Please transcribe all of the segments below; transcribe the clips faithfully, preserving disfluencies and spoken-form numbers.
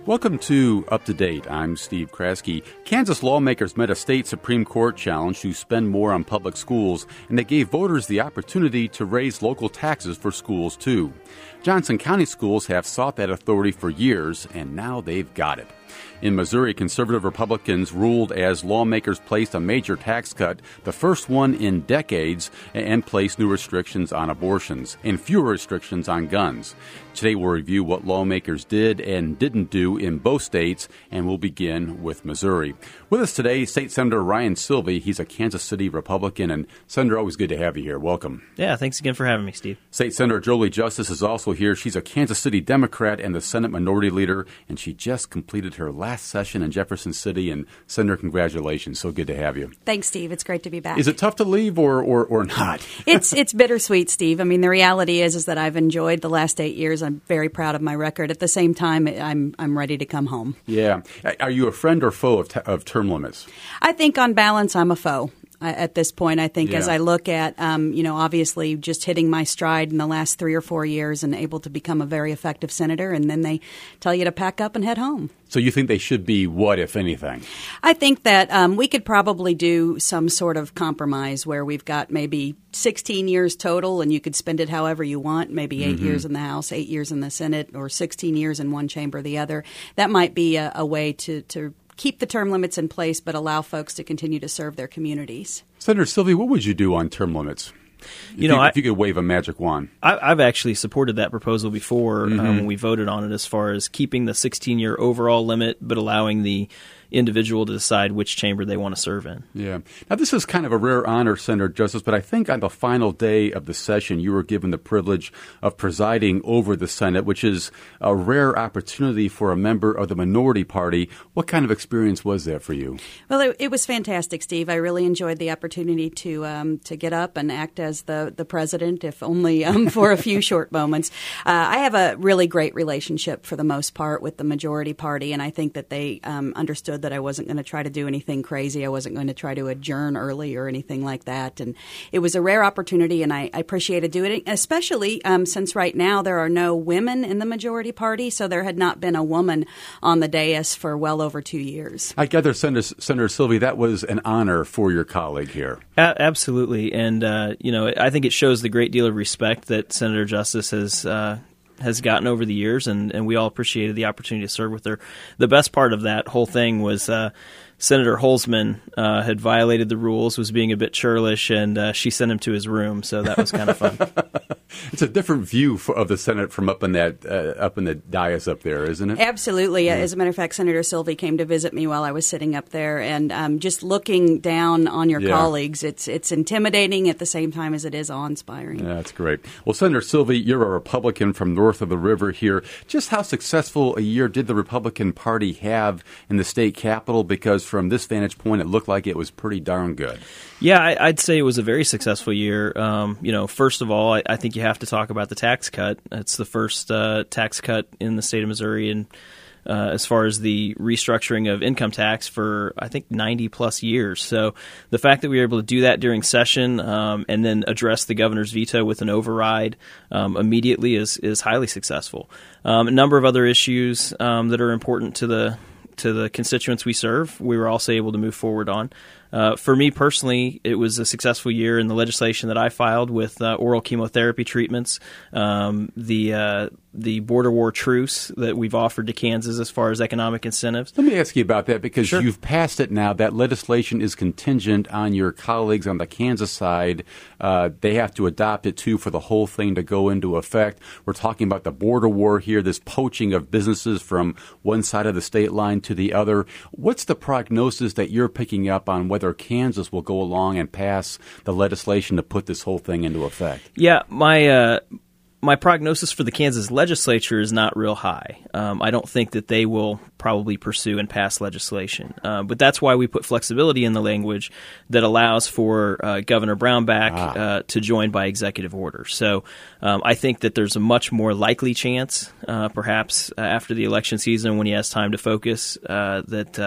Welcome to Up to Date. I'm Steve Kraske. Kansas lawmakers met a state Supreme Court challenge to spend more on public schools, and they gave voters the opportunity to raise local taxes for schools, too. Johnson County schools have sought that authority for years, and now they've got it. In Missouri, conservative Republicans ruled as lawmakers placed a major tax cut, the first one in decades, and placed new restrictions on abortions and fewer restrictions on guns. Today we'll review what lawmakers did and didn't do in both states, and we'll begin with Missouri. With us today, State Senator Ryan Silvey. He's a Kansas City Republican, and Senator, always good to have you here. Welcome. Yeah, thanks again for having me, Steve. State Senator Jolie Justice is also here. She's a Kansas City Democrat and the Senate Minority Leader, and she just completed her last session in Jefferson City. And Senator, congratulations. So good to have you. Thanks, Steve. It's great to be back. Is it tough to leave or, or, or not? it's it's bittersweet, Steve. I mean, the reality is is that I've enjoyed the last eight years. I'm very proud of my record. At the same time, I'm I'm ready to come home. Yeah. Are you a friend or foe of, t- of term limits? I think on balance, I'm a foe. At this point, I think, yeah. as I look at, um, you know, obviously just hitting my stride in the last three or four years and able to become a very effective senator, and then they tell you to pack up and head home. So you think they should be what, if anything? I think that um, we could probably do some sort of compromise where we've got maybe sixteen years total, and you could spend it however you want, maybe eight mm-hmm. years in the House, eight years in the Senate, or sixteen years in one chamber or the other. That might be a, a way to, to keep the term limits in place, but allow folks to continue to serve their communities. Senator Silvey, what would you do on term limits? If you know, you, I, if you could wave a magic wand. I, I've actually supported that proposal before mm-hmm. um, when we voted on it, as far as keeping the sixteen-year overall limit, but allowing the individual to decide which chamber they want to serve in. Yeah. Now, this is kind of a rare honor, Senator Justice, but I think on the final day of the session, you were given the privilege of presiding over the Senate, which is a rare opportunity for a member of the minority party. What kind of experience was that for you? Well, it, it was fantastic, Steve. I really enjoyed the opportunity to um, to get up and act as the, the president, if only um, for a few short moments. Uh, I have a really great relationship, for the most part, with the majority party, and I think that they um, understood that I wasn't going to try to do anything crazy. I wasn't going to try to adjourn early or anything like that. And it was a rare opportunity, and I, I appreciated doing it, especially um, since right now there are no women in the majority party, so there had not been a woman on the dais for well over two years. I gather, Senator, Senator Silvey, that was an honor for your colleague here. A- absolutely. And, uh, you know, I think it shows the great deal of respect that Senator Justice has uh has gotten over the years, and, and we all appreciated the opportunity to serve with her. The best part of that whole thing was uh, Senator Holzman uh, had violated the rules, was being a bit churlish, and uh, she sent him to his room, so that was kind of fun. It's a different view for, of the Senate from up in that uh, up in the dais up there, isn't it? Absolutely. Yeah. As a matter of fact, Senator Silvey came to visit me while I was sitting up there, and um, just looking down on your yeah. colleagues, it's it's intimidating at the same time as it is awe-inspiring. Yeah, that's great. Well, Senator Silvey, you're a Republican from north of the river here. Just how successful a year did the Republican Party have in the state capitol? Because from this vantage point, it looked like it was pretty darn good. Yeah, I, I'd say it was a very successful year. Um, you know, first of all, I, I think you have to talk about the tax cut. It's the first uh, tax cut in the state of Missouri, and uh, as far as the restructuring of income tax for, I think, ninety plus years. So the fact that we were able to do that during session um, and then address the governor's veto with an override um, immediately is is highly successful. Um, a number of other issues um, that are important to the to the constituents we serve, we were also able to move forward on. Uh, for me personally, it was a successful year in the legislation that I filed with uh, oral chemotherapy treatments, um, the uh, the border war truce that we've offered to Kansas as far as economic incentives. Let me ask you about that, because sure. you've passed it now. That legislation is contingent on your colleagues on the Kansas side. Uh, they have to adopt it, too, for the whole thing to go into effect. We're talking about the border war here, this poaching of businesses from one side of the state line to the other. What's the prognosis that you're picking up on whether Kansas will go along and pass the legislation to put this whole thing into effect? Yeah, my uh, my prognosis for the Kansas legislature is not real high. Um, I don't think that they will probably pursue and pass legislation. Uh, but that's why we put flexibility in the language that allows for uh, Governor Brownback ah. uh, to join by executive order. So um, I think that there's a much more likely chance, uh, perhaps uh, after the election season when he has time to focus, uh, that uh,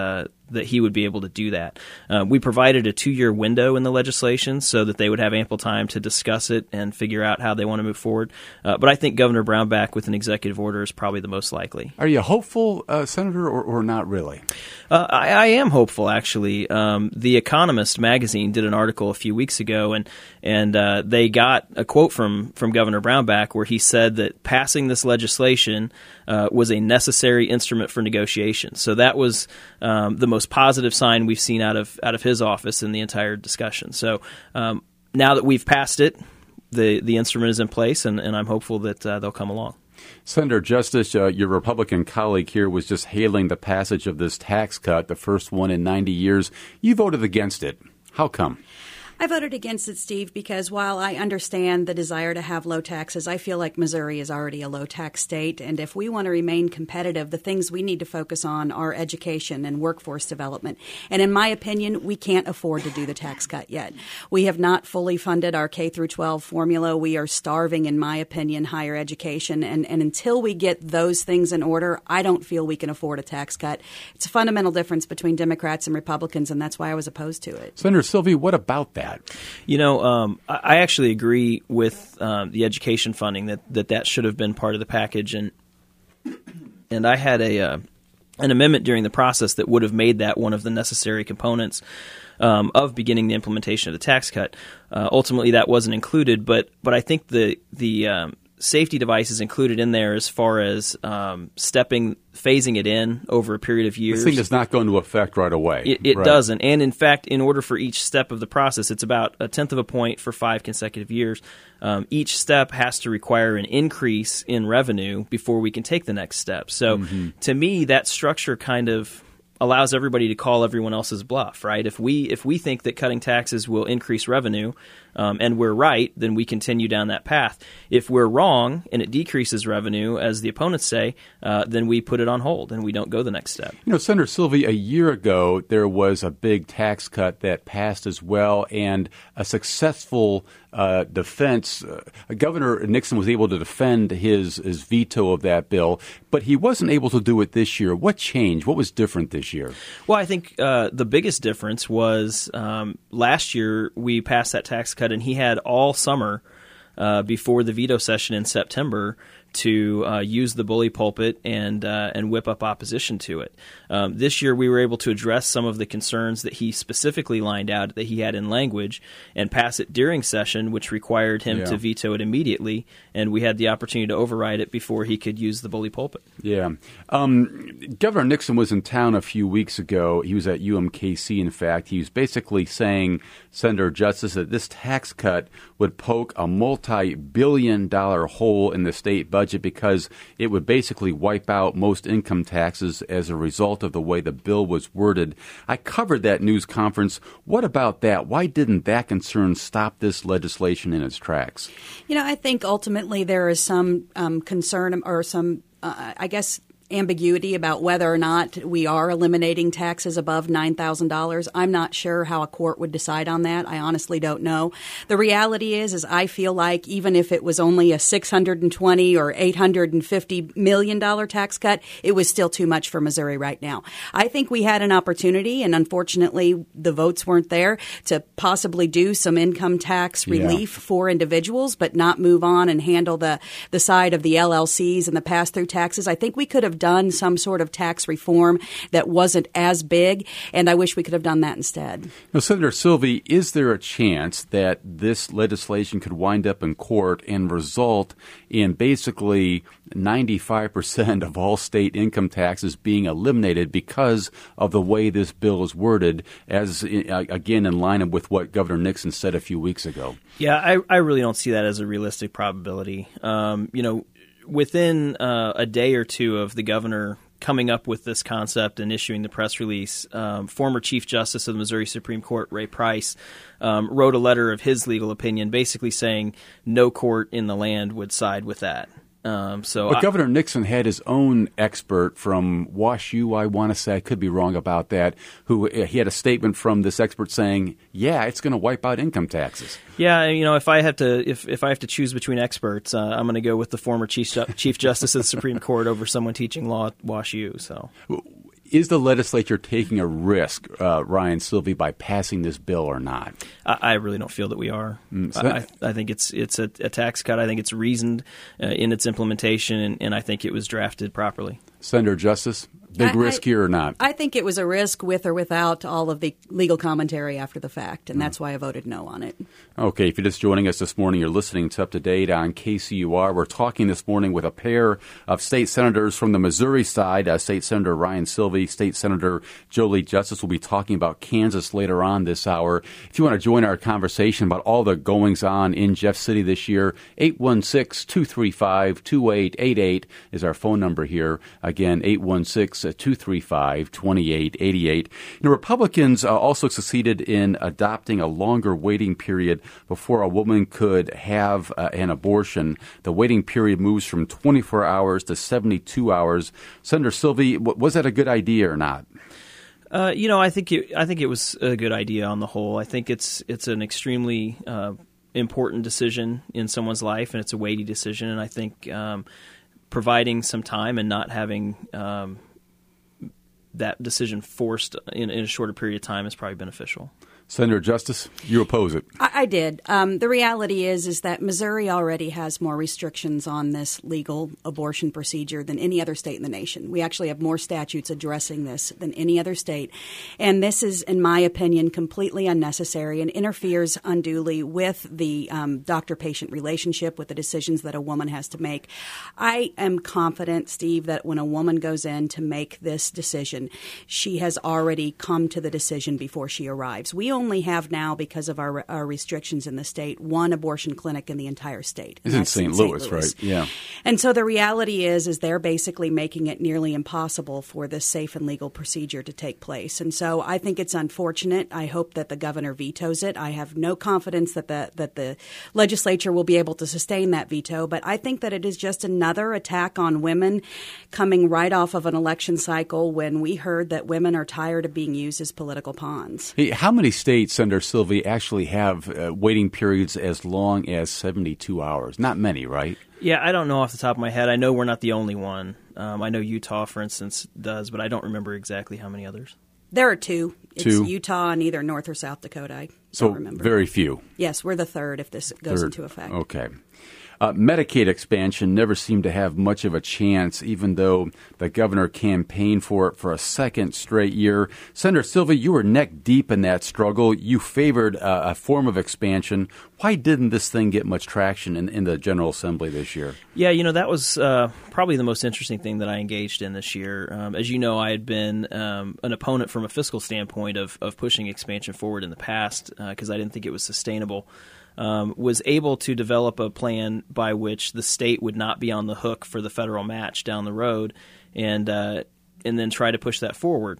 that he would be able to do that. Uh, we provided a two-year window in the legislation so that they would have ample time to discuss it and figure out how they want to move forward. Uh, but I think Governor Brownback with an executive order is probably the most likely. Are you hopeful, uh, Senator, or, or not really? Uh, I, I am hopeful, actually. Um, the Economist magazine did an article a few weeks ago, and and uh, they got a quote from, from Governor Brownback where he said that passing this legislation uh, was a necessary instrument for negotiation. So that was um, the most positive sign we've seen out of out of his office in the entire discussion. So um, now that we've passed it, the the instrument is in place, and, and I'm hopeful that uh, they'll come along. Senator Justice, uh, your Republican colleague here was just hailing the passage of this tax cut, the first one in ninety years. You voted against it. How come? I voted against it, Steve, because while I understand the desire to have low taxes, I feel like Missouri is already a low-tax state. And if we want to remain competitive, the things we need to focus on are education and workforce development. And in my opinion, we can't afford to do the tax cut yet. We have not fully funded our K through twelve formula. We are starving, in my opinion, higher education. And, and until we get those things in order, I don't feel we can afford a tax cut. It's a fundamental difference between Democrats and Republicans, and that's why I was opposed to it. Senator Sylvie, what about that? You know, um, I actually agree with um, the education funding that, that that should have been part of the package, and and I had a uh, an amendment during the process that would have made that one of the necessary components um, of beginning the implementation of the tax cut. Uh, ultimately, that wasn't included, but but I think the the um, safety device is included in there as far as um, stepping, phasing it in over a period of years. This thing does not go into effect right away. It, it right. doesn't. And in fact, in order for each step of the process, it's about a tenth of a point for five consecutive years. Um, each step has to require an increase in revenue before we can take the next step. So mm-hmm. to me, that structure kind of allows everybody to call everyone else's bluff, right? If we if we think that cutting taxes will increase revenue, um, and we're right, then we continue down that path. If we're wrong and it decreases revenue, as the opponents say, uh, then we put it on hold and we don't go the next step. You know, Senator Sylvie, a year ago there was a big tax cut that passed as well, and a successful uh, defense. Uh, Governor Nixon was able to defend his, his veto of that bill, but he wasn't able to do it this year. What changed? What was different this year? Well, I think uh, the biggest difference was um, last year we passed that tax cut, and he had all summer uh, before the veto session in September to uh, use the bully pulpit and uh, and whip up opposition to it. Um, this year we were able to address some of the concerns that he specifically lined out that he had in language and pass it during session, which required him yeah. to veto it immediately, and we had the opportunity to override it before he could use the bully pulpit. Yeah. Um, Governor Nixon was in town a few weeks ago. He was at U M K C, in fact. He was basically saying, Senator Justice, that this tax cut would poke a multi-billion dollar hole in the state budget because it would basically wipe out most income taxes as a result of the way the bill was worded. I covered that news conference. What about that? Why didn't that concern stop this legislation in its tracks? You know, I think ultimately there is some um, concern or some, uh, I guess, ambiguity about whether or not we are eliminating taxes above nine thousand dollars. I'm not sure how a court would decide on that. I honestly don't know. The reality is, is I feel like even if it was only a six hundred twenty or eight hundred fifty million dollars tax cut, it was still too much for Missouri right now. I think we had an opportunity, and unfortunately the votes weren't there, to possibly do some income tax relief yeah. for individuals, but not move on and handle the, the side of the L L Cs and the pass-through taxes. I think we could have done some sort of tax reform that wasn't as big, and I wish we could have done that instead. Now, Senator Sylvie, is there a chance that this legislation could wind up in court and result in basically ninety-five percent of all state income taxes being eliminated because of the way this bill is worded, as, again, in line with what Governor Nixon said a few weeks ago? Yeah, I, I really don't see that as a realistic probability. Um, you know, Within uh, a day or two of the governor coming up with this concept and issuing the press release, um, former Chief Justice of the Missouri Supreme Court, Ray Price, um, wrote a letter of his legal opinion basically saying no court in the land would side with that. Um, so but I, Governor Nixon had his own expert from WashU, I want to say, I could be wrong about that, who he had a statement from this expert saying, yeah, it's going to wipe out income taxes. Yeah, you know, if I have to if, if I have to choose between experts, uh, I'm going to go with the former Chief Chief Justice of the Supreme Court over someone teaching law at WashU. So Is the legislature taking a risk, uh, Ryan Silvey, by passing this bill or not? I, I really don't feel that we are. Mm, so I, I think it's it's a, a tax cut. I think it's reasoned uh, in its implementation, and, and I think it was drafted properly. Senator Justice, big I, risk I, here or not? I think it was a risk with or without all of the legal commentary after the fact, and mm. that's why I voted no on it. Okay, if you're just joining us this morning, you're listening to Up to Date on K C U R. We're talking this morning with a pair of state senators from the Missouri side, uh, State Senator Ryan Silvey, State Senator Jolie Justice. Will be talking about Kansas later on this hour. If you want to join our conversation about all the goings-on in Jeff City this year, eight one six, two three five, two eight eight eight is our phone number here. Again, eight one six, two three five, two eight eight eight. You know, Republicans uh, also succeeded in adopting a longer waiting period before a woman could have uh, an abortion. The waiting period moves from twenty-four hours to seventy-two hours. Senator Silvey, was that a good idea or not? Uh, you know, I think it, I think it was a good idea on the whole. I think it's it's an extremely uh, important decision in someone's life, and it's a weighty decision. And I think um, providing some time and not having um, that decision forced in, in a shorter period of time is probably beneficial. Senator Justice, you oppose it. I, I did. Um, the reality is is that Missouri already has more restrictions on this legal abortion procedure than any other state in the nation. We actually have more statutes addressing this than any other state. And this is, in my opinion, completely unnecessary and interferes unduly with the um, doctor-patient relationship, with the decisions that a woman has to make. I am confident, Steve, that when a woman goes in to make this decision, she has already come to the decision before she arrives. We only have now, because of our, our restrictions in the state, one abortion clinic in the entire state. It's in Saint Louis, right? Yeah. And so the reality is, is they're basically making it nearly impossible for this safe and legal procedure to take place. And so I think it's unfortunate. I hope that the governor vetoes it. I have no confidence that the that the legislature will be able to sustain that veto. But I think that it is just another attack on women, coming right off of an election cycle when we heard that women are tired of being used as political pawns. Hey, how many states, Senator Silvey, actually have uh, waiting periods as long as seventy-two hours? Not many, right? Yeah, I don't know off the top of my head. I know we're not the only one. Um, I know Utah, for instance, does, but I don't remember exactly how many others. There are two. It's two. Utah and either North or South Dakota. I so don't remember. Very few. Yes, we're the third if this goes third. into effect. Okay. Uh, Medicaid expansion never seemed to have much of a chance, even though the governor campaigned for it for a second straight year. Senator Silvey, you were neck deep in that struggle. You favored uh, a form of expansion. Why didn't this thing get much traction in, in the General Assembly this year? Yeah, you know, that was uh, probably the most interesting thing that I engaged in this year. Um, as you know, I had been um, an opponent from a fiscal standpoint of, of pushing expansion forward in the past because uh, I didn't think it was sustainable. Um, was able to develop a plan by which the state would not be on the hook for the federal match down the road, and uh, and then try to push that forward.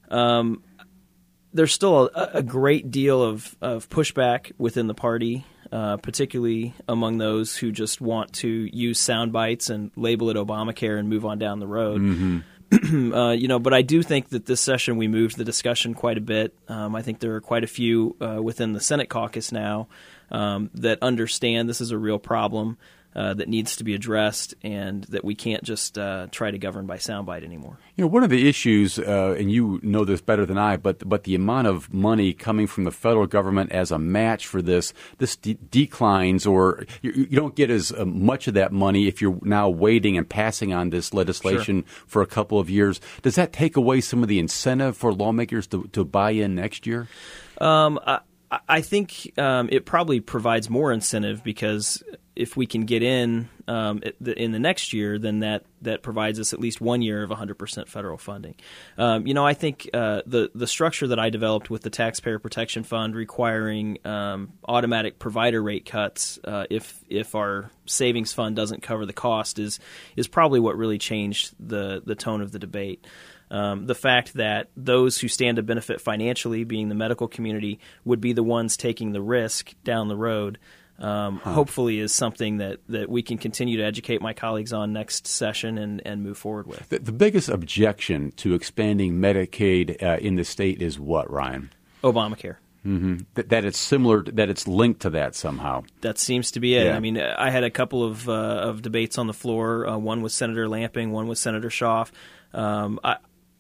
Um, there's still a, a great deal of, of pushback within the party, uh, particularly among those who just want to use sound bites and label it Obamacare and move on down the road. Mm-hmm. uh, you know, but I do think that this session we moved the discussion quite a bit. Um, I think there are quite a few uh, within the Senate caucus now um, that understand this is a real problem uh, that needs to be addressed, and that we can't just uh, try to govern by soundbite anymore. You know, one of the issues, uh, and you know this better than I, but but the amount of money coming from the federal government as a match for this, this de- declines, or you, you don't get as uh, much of that money if you're now waiting and passing on this legislation Sure. for a couple of years. Does that take away some of the incentive for lawmakers to, to buy in next year? Um, I, I think um, it probably provides more incentive, because if we can get in um, in the next year, then that, that provides us at least one year of one hundred percent federal funding. Um, you know, I think uh, the, the structure that I developed with the Taxpayer Protection Fund requiring um, automatic provider rate cuts uh, if if our savings fund doesn't cover the cost is is probably what really changed the, the tone of the debate. Um, the fact that those who stand to benefit financially, being the medical community, would be the ones taking the risk down the road, um, huh. hopefully is something that, that we can continue to educate my colleagues on next session and, and move forward with. The, the biggest objection to expanding Medicaid uh, in the state is what, Ryan? Obamacare. Mm-hmm. That, that it's similar, that it's linked to that somehow. That seems to be it. Yeah. I mean, I had a couple of uh, of debates on the floor, uh, one with Senator Lamping, one with Senator Schaaf. Um, I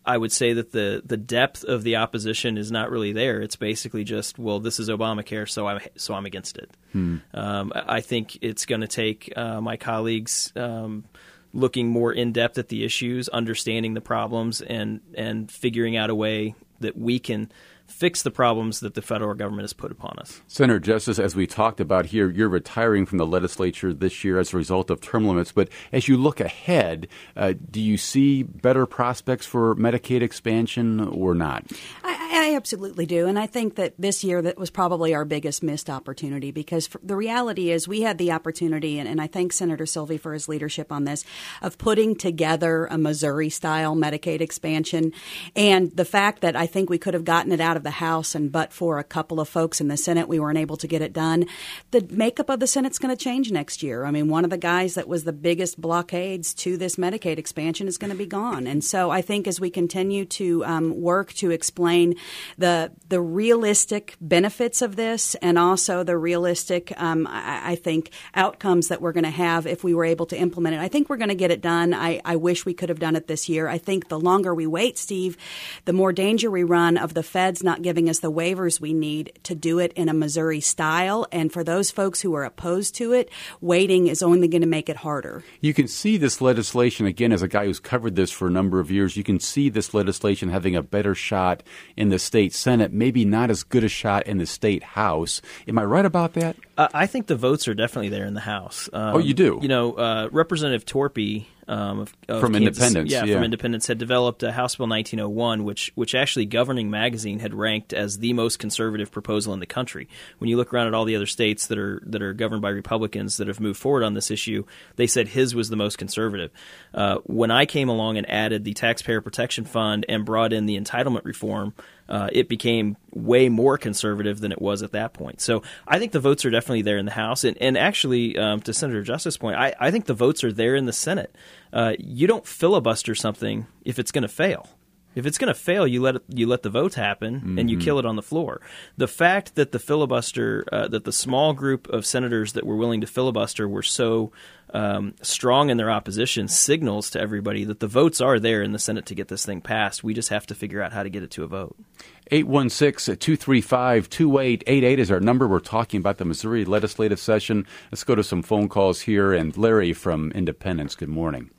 I would say that the, the depth of the opposition is not really there. It's basically just, well, this is Obamacare, so I'm so I'm against it. Hmm. Um, I think it's going to take uh, my colleagues um, looking more in depth at the issues, understanding the problems, and and figuring out a way that we can fix the problems that the federal government has put upon us. Senator Justice, as we talked about here, you're retiring from the legislature this year as a result of term limits. But as you look ahead, uh, do you see better prospects for Medicaid expansion or not? I, I absolutely do. And I think that this year that was probably our biggest missed opportunity, because the reality is we had the opportunity, and, and I thank Senator Silvey for his leadership on this, of putting together a Missouri-style Medicaid expansion. And the fact that I think we could have gotten it out of the House, and but for a couple of folks in the Senate, we weren't able to get it done. The makeup of the Senate's going to change next year. I mean, one of the guys that was the biggest blockades to this Medicaid expansion is going to be gone. And so I think as we continue to um, work to explain the the realistic benefits of this, and also the realistic, um, I, I think, outcomes that we're going to have if we were able to implement it, I think we're going to get it done. I, I wish we could have done it this year. I think the longer we wait, Steve, the more danger we run of the feds not giving us the waivers we need to do it in a Missouri style. And for those folks who are opposed to it, waiting is only going to make it harder. You can see this legislation, again, as a guy who's covered this for a number of years, you can see this legislation having a better shot in the state Senate, maybe not as good a shot in the state House. Am I right about that? Uh, I think the votes are definitely there in the House. Um, oh, you do? You know, uh, Representative Torpy Um, of, of from Kansas, Independence, yeah, yeah, from Independence had developed a House Bill nineteen oh one, which which actually Governing Magazine had ranked as the most conservative proposal in the country. When you look around at all the other states that are that are governed by Republicans that have moved forward on this issue, they said his was the most conservative. Uh, when I came along and added the Taxpayer Protection Fund and brought in the entitlement reform, uh, it became way more conservative than it was at that point. So I think the votes are definitely there in the House. And, and actually, um, to Senator Justice's point, I, I think the votes are there in the Senate. Uh, you don't filibuster something if it's going to fail. If it's going to fail, you let it, you let the vote happen, mm-hmm. and you kill it on the floor. The fact that the filibuster, uh, that the small group of senators that were willing to filibuster were so um, strong in their opposition signals to everybody that the votes are there in the Senate to get this thing passed. We just have to figure out how to get it to a vote. eight one six, two three five, two eight eight eight is our number. We're talking about the Missouri legislative session. Let's go to some phone calls here. And Larry from Independence, good morning.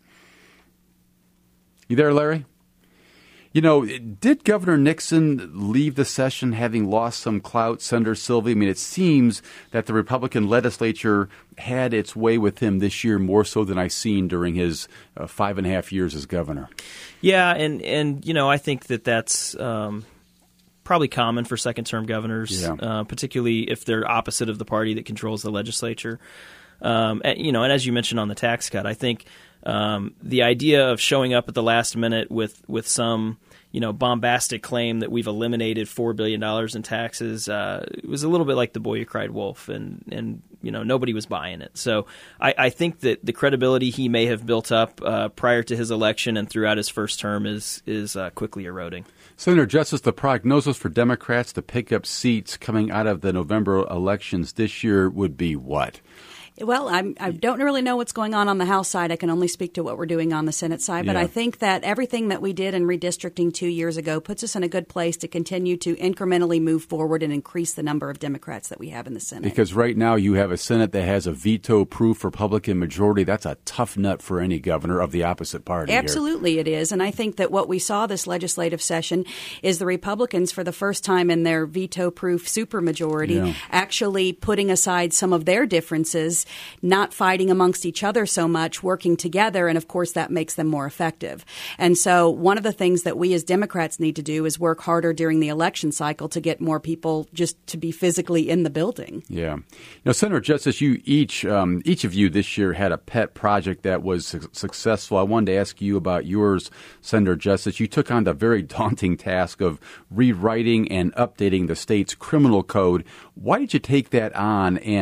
You there, Larry? You know, did Governor Nixon leave the session having lost some clout, Senator Silvey? I mean, it seems that the Republican legislature had its way with him this year more so than I've seen during his uh, five and a half years as governor. Yeah, and, and you know, I think that that's um, probably common for second-term governors, yeah. uh, particularly if they're opposite of the party that controls the legislature. Um, and, you know, and as you mentioned on the tax cut, I think um, the idea of showing up at the last minute with, with some, you know, bombastic claim that we've eliminated four billion dollars in taxes, uh, it was a little bit like the boy who cried wolf, and, and you know, nobody was buying it. So I, I think that the credibility he may have built up uh, prior to his election and throughout his first term is, is uh, quickly eroding. Senator Justice, the prognosis for Democrats to pick up seats coming out of the November elections this year would be what? Well, I'm, I don't really know what's going on on the House side. I can only speak to what we're doing on the Senate side. But yeah. I think that everything that we did in redistricting two years ago puts us in a good place to continue to incrementally move forward and increase the number of Democrats that we have in the Senate. Because right now you have a Senate that has a veto-proof Republican majority. That's a tough nut for any governor of the opposite party. Absolutely here. It is. And I think that what we saw this legislative session is the Republicans, for the first time in their veto-proof supermajority, yeah. actually putting aside some of their differences, not fighting amongst each other so much, working together, and of course that makes them more effective. And so one of the things that we as Democrats need to do is work harder during the election cycle to get more people just to be physically in the building. Yeah. Now, Senator Justice, you each, um, each of you this year had a pet project that was su- successful. I wanted to ask you about yours, Senator Justice. You took on the very daunting task of rewriting and updating the state's criminal code. Why did you take that on, and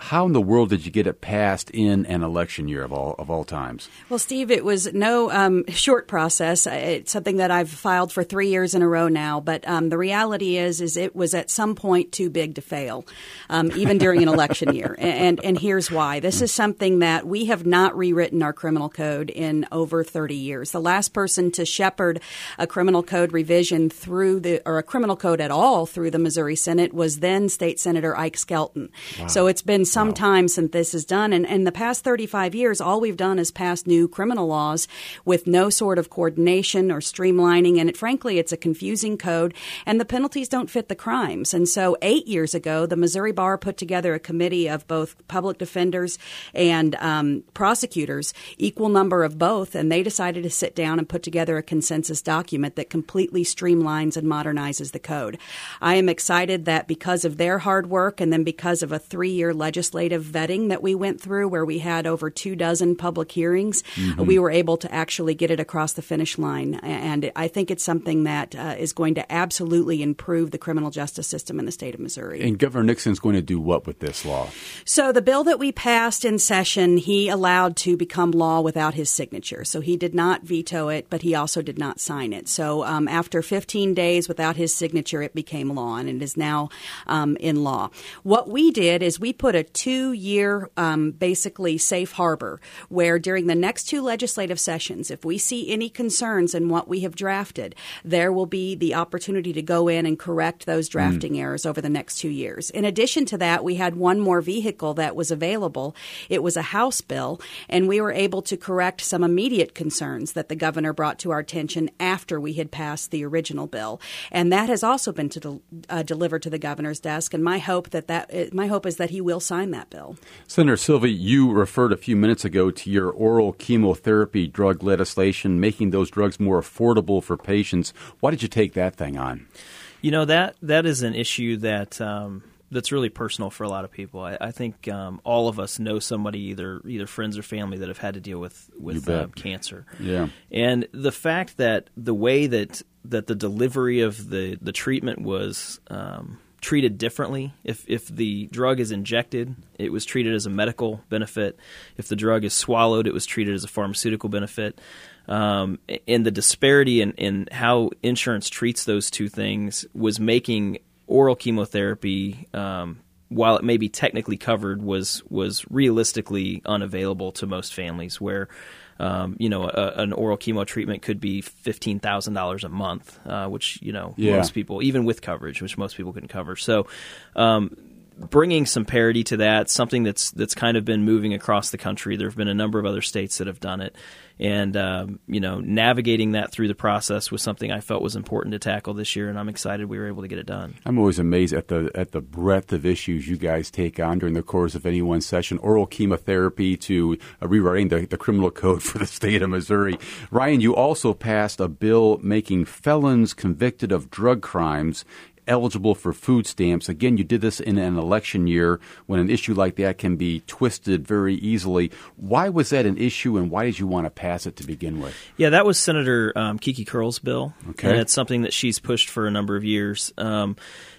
how in the world did you get it passed in an election year of all of all times? Well, Steve, it was no um, short process. It's something that I've filed for three years in a row now. But um, the reality is, is it was at some point too big to fail, um, even during an election year. And and here's why. This is something that we have not rewritten our criminal code in over thirty years. The last person to shepherd a criminal code revision through the or a criminal code at all through the Missouri Senate was then State Senator Ike Skelton. Wow. So it's been some wow. time since this is done. And in the past thirty-five years, all we've done is pass new criminal laws with no sort of coordination or streamlining. And it, frankly, it's a confusing code, and the penalties don't fit the crimes. And so eight years ago, the Missouri Bar put together a committee of both public defenders and um, prosecutors, equal number of both, and they decided to sit down and put together a consensus document that completely streamlines and modernizes the code. I am excited that because of their hard work and then because of a three-year legislative vetting that we went through where we had over two dozen public hearings, mm-hmm. we were able to actually get it across the finish line. And I think it's something that uh, is going to absolutely improve the criminal justice system in the state of Missouri. And Governor Nixon's going to do what with this law? So the bill that we passed in session, he allowed to become law without his signature. So he did not veto it, but he also did not sign it. So um, after fifteen days without his signature, it became law, and it is now um, in law. What we did is we put a two-year um, basically safe harbor where during the next two legislative sessions, if we see any concerns in what we have drafted, there will be the opportunity to go in and correct those drafting mm. errors over the next two years. In addition to that, we had one more vehicle that was available. It was a House bill, and we were able to correct some immediate concerns that the governor brought to our attention after we had passed the original bill. And that has also been to del- uh, delivered to the governor's desk, and my hope that that my hope is that he will sign that bill. Senator Silvey, you referred a few minutes ago to your oral chemotherapy drug legislation, making those drugs more affordable for patients. Why did you take that thing on? You know, that that is an issue that um, that's really personal for a lot of people. I, I think um, all of us know somebody, either either friends or family, that have had to deal with with uh, cancer. Yeah, and the fact that the way that that the delivery of the the treatment was um, treated differently. If if the drug is injected, it was treated as a medical benefit. If the drug is swallowed, it was treated as a pharmaceutical benefit. Um, and the disparity in, in how insurance treats those two things was making oral chemotherapy, um, while it may be technically covered, was was realistically unavailable to most families. Where Um, you know, a, an oral chemo treatment could be fifteen thousand dollars a month, uh, which, you know, yeah. most people, even with coverage, which most people couldn't cover. So um, bringing some parity to that, something that's that's kind of been moving across the country. There have been a number of other states that have done it. And, um, you know, navigating that through the process was something I felt was important to tackle this year, and I'm excited we were able to get it done. I'm always amazed at the at the breadth of issues you guys take on during the course of any one session, oral chemotherapy to uh, rewriting the, the criminal code for the state of Missouri. Ryan, you also passed a bill making felons convicted of drug crimes eligible for food stamps. Again, you did this in an election year when an issue like that can be twisted very easily. Why was that an issue, and why did you want to pass it to begin with? Yeah, that was Senator um, Kiki Curl's bill, okay. and it's something that she's pushed for a number of years. Um,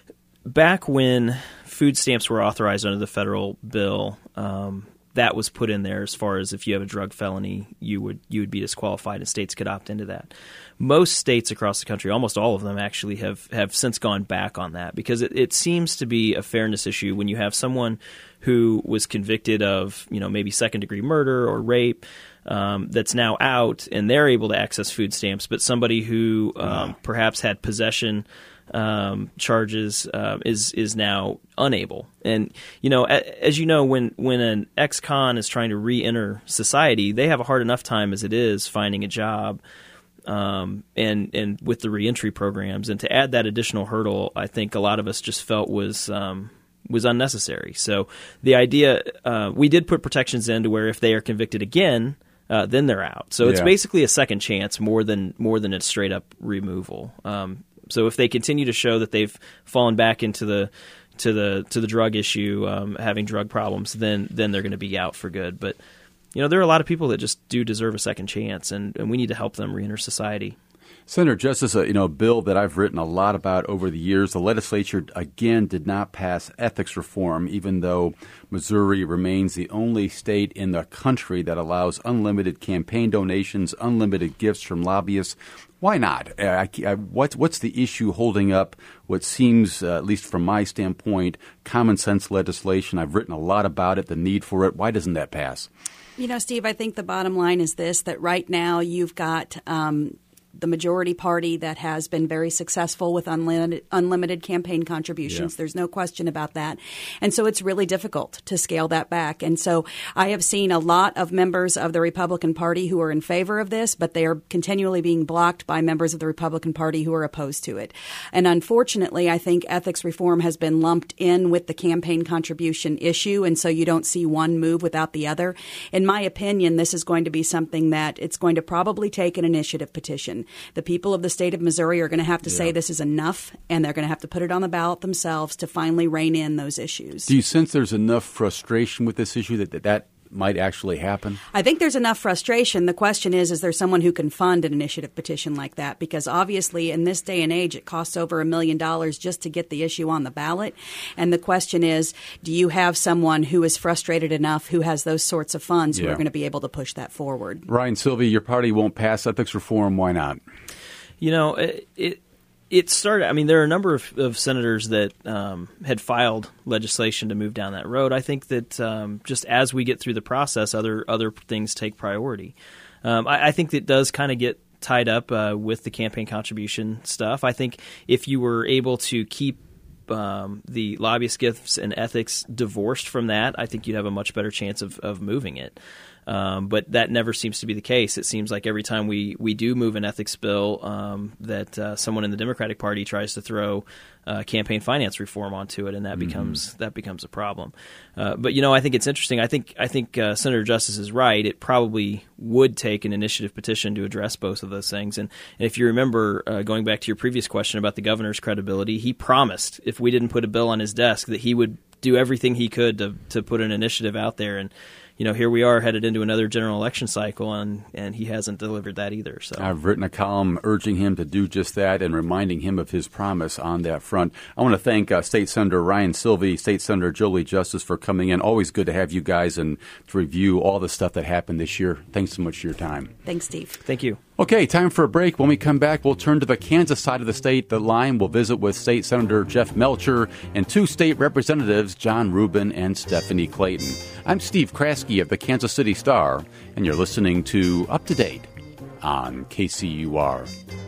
back when food stamps were authorized under the federal bill, um, that was put in there as far as if you have a drug felony, you would you would be disqualified, and states could opt into that. Most states across the country, almost all of them actually, have, have since gone back on that because it, it seems to be a fairness issue when you have someone who was convicted of, you know, maybe second-degree murder or rape um, that's now out and they're able to access food stamps, but somebody who um, wow. perhaps had possession um, charges uh, is is now unable. And, you know, a, as you know, when, when an ex-con is trying to re-enter society, they have a hard enough time as it is finding a job. Um, and and with the reentry programs, and to add that additional hurdle, I think a lot of us just felt was um, was unnecessary. So the idea, uh, we did put protections in to where if they are convicted again, uh, then they're out. So yeah. it's basically a second chance more than more than a straight up removal. Um, so if they continue to show that they've fallen back into the to the to the drug issue, um, having drug problems, then then they're going to be out for good. But you know, there are a lot of people that just do deserve a second chance, and, and we need to help them reenter society. Senator Justice, uh, you know, a bill that I've written a lot about over the years. The legislature, again, did not pass ethics reform, even though Missouri remains the only state in the country that allows unlimited campaign donations, unlimited gifts from lobbyists. Why not? Uh, I, I, what's, what's the issue holding up what seems, uh, at least from my standpoint, common sense legislation? I've written a lot about it, the need for it. Why doesn't that pass? You know, Steve, I think the bottom line is this, that right now you've got um, the majority party that has been very successful with unlimited, unlimited campaign contributions. Yeah. There's no question about that. And so it's really difficult to scale that back. And so I have seen a lot of members of the Republican Party who are in favor of this, but they are continually being blocked by members of the Republican Party who are opposed to it. And unfortunately, I think ethics reform has been lumped in with the campaign contribution issue, and so you don't see one move without the other. In my opinion, this is going to be something that it's going to probably take an initiative petition. The people of the state of Missouri are going to have to yeah. say this is enough, and they're going to have to put it on the ballot themselves to finally rein in those issues. Do you sense there's enough frustration with this issue that that, that might actually happen? I think there's enough frustration. The question is, is there someone who can fund an initiative petition like that? Because obviously in this day and age, it costs over a million dollars just to get the issue on the ballot. And the question is, do you have someone who is frustrated enough, who has those sorts of funds, yeah. who are going to be able to push that forward? Ryan Silvey, your party won't pass ethics reform. Why not? You know, it, it It started. I mean, there are a number of, of senators that um, had filed legislation to move down that road. I think that um, just as we get through the process, other other things take priority. Um, I, I think that does kind of get tied up uh, with the campaign contribution stuff. I think if you were able to keep um, the lobbyist gifts and ethics divorced from that, I think you'd have a much better chance of, of moving it. Um, but that never seems to be the case. It seems like every time we, we do move an ethics bill, um, that uh, someone in the Democratic Party tries to throw uh, campaign finance reform onto it, and that mm-hmm. becomes that becomes a problem. Uh, but you know, I think it's interesting. I think I think uh, Senator Justice is right. It probably would take an initiative petition to address both of those things. And, and if you remember, uh, going back to your previous question about the governor's credibility, he promised if we didn't put a bill on his desk that he would do everything he could to to put an initiative out there. And you know, here we are headed into another general election cycle, and, and he hasn't delivered that either. So I've written a column urging him to do just that and reminding him of his promise on that front. I want to thank uh, State Senator Ryan Silvey, State Senator Jolie Justice for coming in. Always good to have you guys and to review all the stuff that happened this year. Thanks so much for your time. Thanks, Steve. Thank you. Okay, time for a break. When we come back, we'll turn to the Kansas side of the state. The line will visit with State Senator Jeff Melcher and two state representatives, John Rubin and Stephanie Clayton. I'm Steve Kraske of the Kansas City Star, and you're listening to Up to Date on K C U R.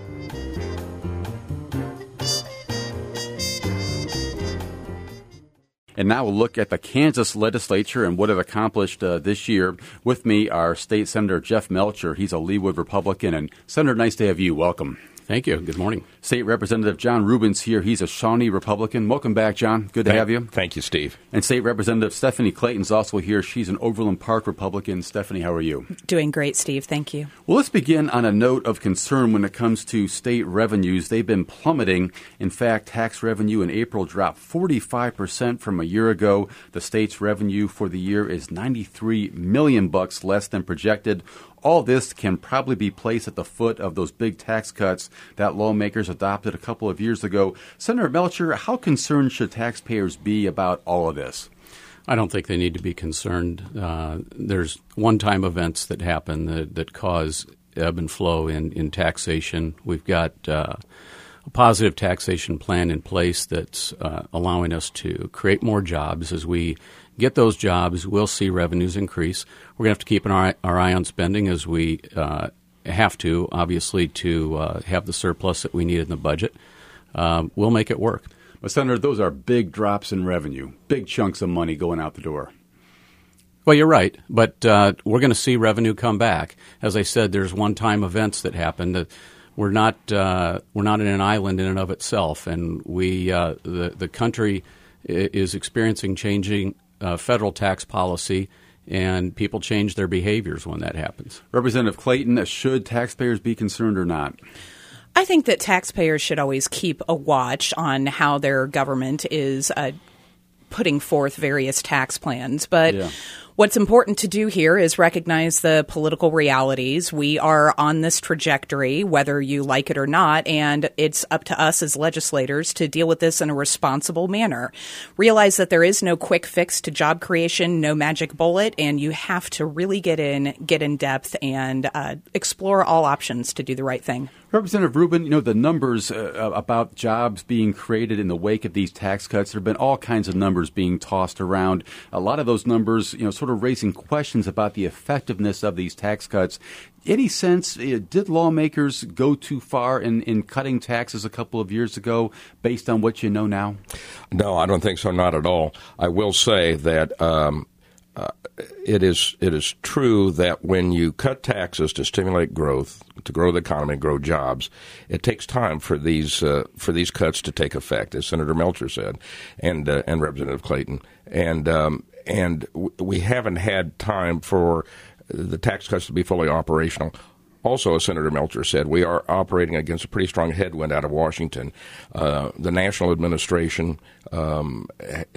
And now we'll look at the Kansas legislature and what it accomplished uh, this year. With me are State Senator Jeff Melcher. He's a Leawood Republican. And Senator, nice to have you. Welcome. Thank you. Good morning. State Representative John Rubin's here. He's a Shawnee Republican. Welcome back, John. Good to thank, have you. Thank you, Steve. And State Representative Stephanie Clayton's also here. She's an Overland Park Republican. Stephanie, how are you? Doing great, Steve. Thank you. Well, let's begin on a note of concern when it comes to state revenues. They've been plummeting. In fact, tax revenue in April dropped forty-five percent from a year ago. The state's revenue for the year is ninety-three million bucks less than projected. All this can probably be placed at the foot of those big tax cuts that lawmakers adopted a couple of years ago. Senator Melcher, how concerned should taxpayers be about all of this? I don't think they need to be concerned. Uh, there's one-time events that happen that, that cause ebb and flow in, in taxation. We've got uh, a positive taxation plan in place that's uh, allowing us to create more jobs. As we get those jobs, we'll see revenues increase. We're going to have to keep an eye, our eye on spending as we uh, have to, obviously, to uh, have the surplus that we need in the budget. Uh, we'll make it work. But, Senator, those are big drops in revenue, big chunks of money going out the door. Well, you're right, but uh, we're going to see revenue come back. As I said, there's one-time events that happen. That we're not uh, we're not in an island in and of itself, and we uh, the the country is experiencing changing uh, federal tax policy, and people change their behaviors when that happens. Representative Clayton, should taxpayers be concerned or not? I think that taxpayers should always keep a watch on how their government is uh, putting forth various tax plans. But yeah. What's important to do here is recognize the political realities. We are on this trajectory, whether you like it or not, and it's up to us as legislators to deal with this in a responsible manner. Realize that there is no quick fix to job creation, no magic bullet, and you have to really get in, get in depth, and uh, explore all options to do the right thing. Representative Rubin, you know, the numbers uh, about jobs being created in the wake of these tax cuts, there have been all kinds of numbers being tossed around. A lot of those numbers, you know, sort of raising questions about the effectiveness of these tax cuts. Any sense, uh, did lawmakers go too far in, in cutting taxes a couple of years ago based on what you know now? No, I don't think so, not at all. I will say that um, uh, it is it is true that when you cut taxes to stimulate growth, to grow the economy and grow jobs, it takes time for these uh, for these cuts to take effect, as Senator Melcher said, and uh, and Representative Clayton, and um, and w- we haven't had time for the tax cuts to be fully operational. Also, as Senator Melcher said, we are operating against a pretty strong headwind out of Washington. Uh, the national administration um,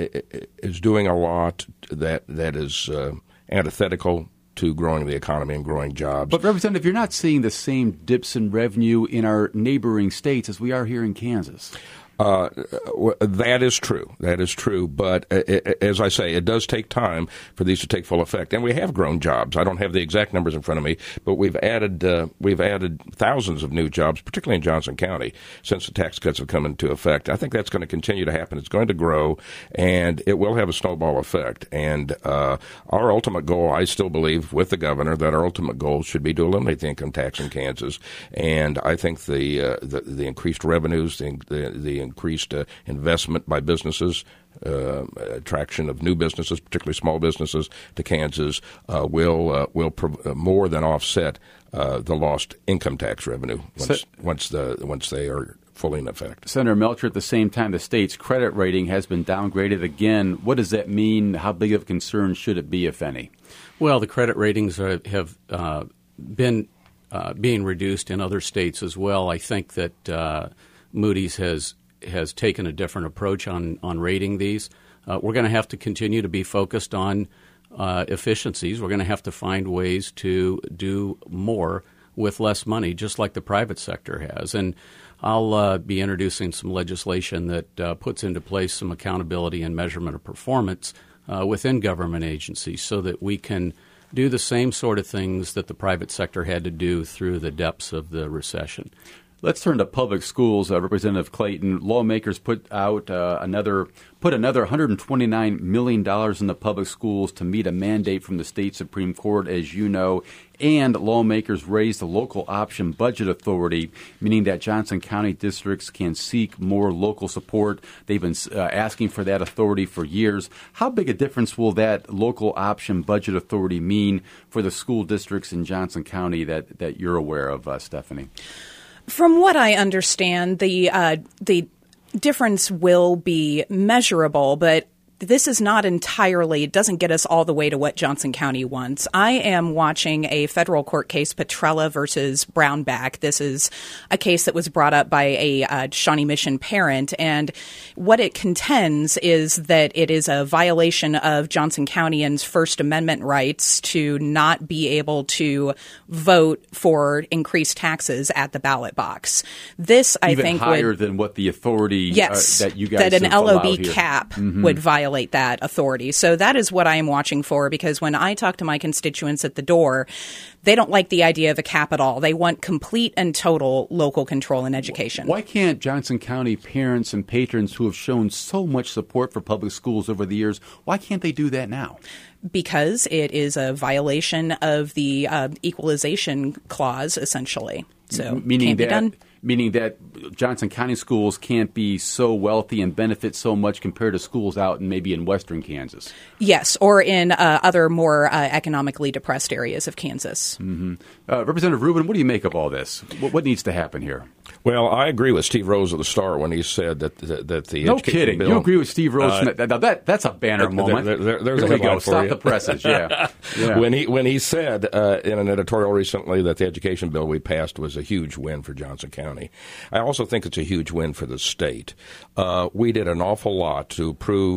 is doing a lot that that is uh, antithetical to growing the economy and growing jobs. But, Representative, you're not seeing the same dips in revenue in our neighboring states as we are here in Kansas. Uh, that is true. That is true. But uh, as I say, it does take time for these to take full effect. And we have grown jobs. I don't have the exact numbers in front of me, but we've added uh, we've added thousands of new jobs, particularly in Johnson County, since the tax cuts have come into effect. I think that's going to continue to happen. It's going to grow, and it will have a snowball effect. And uh, our ultimate goal, I still believe, with the governor, that our ultimate goal should be to eliminate the income tax in Kansas. And I think the uh, the, the increased revenues, the the, the increased uh, investment by businesses, uh, attraction of new businesses, particularly small businesses, to Kansas, uh, will uh, will prov- more than offset uh, the lost income tax revenue once, so, once the once they are fully in effect. Senator Melcher, at the same time, the state's credit rating has been downgraded again. What does that mean? How big of a concern should it be, if any? Well, the credit ratings are, have uh, been uh, being reduced in other states as well. I think that uh, Moody's has has taken a different approach on, on rating these. Uh, we're going to have to continue to be focused on uh, efficiencies. We're going to have to find ways to do more with less money, just like the private sector has. And I'll uh, be introducing some legislation that uh, puts into place some accountability and measurement of performance uh, within government agencies so that we can do the same sort of things that the private sector had to do through the depths of the recession. Let's turn to public schools. Uh, Representative Clayton, lawmakers put out uh, another put another one hundred twenty-nine million dollars in the public schools to meet a mandate from the state Supreme Court, as you know, and lawmakers raised the local option budget authority, meaning that Johnson County districts can seek more local support. They've been uh, asking for that authority for years. How big a difference will that local option budget authority mean for the school districts in Johnson County that, that you're aware of, uh, Stephanie? From what I understand, the uh, the difference will be measurable, but this is not entirely, it doesn't get us all the way to what Johnson County wants. I am watching a federal court case, Petrella versus Brownback. This is a case that was brought up by a uh, Shawnee Mission parent, and what it contends is that it is a violation of Johnson Countyans' First Amendment rights to not be able to vote for increased taxes at the ballot box. This, I Even think, higher would, than what the authority yes, uh, that you guys that an have L O B allowed here. cap mm-hmm. would violate that authority. So that is what I am watching for, because when I talk to my constituents at the door, they don't like the idea of a cap at all. They want complete and total local control in education. Why can't Johnson County parents and patrons who have shown so much support for public schools over the years, why can't they do that now? Because it is a violation of the uh, equalization clause, essentially. So meaning can't that, be done. Meaning that Johnson County schools can't be so wealthy and benefit so much compared to schools out in maybe in western Kansas. Yes, or in uh, other more uh, economically depressed areas of Kansas. Mm-hmm. Uh, Representative Rubin, what do you make of all this? What, what needs to happen here? Well, I agree with Steve Rose of the Star when he said that that, that the no education kidding. bill, You agree with Steve Rose? Uh, that, that that's a banner there, moment. There, there, there's Here a we headline go. for Stop you. the presses. Yeah. yeah. When he when he said uh, in an editorial recently that the education bill we passed was a huge win for Johnson County, I also think it's a huge win for the state. Uh, we did an awful lot to prove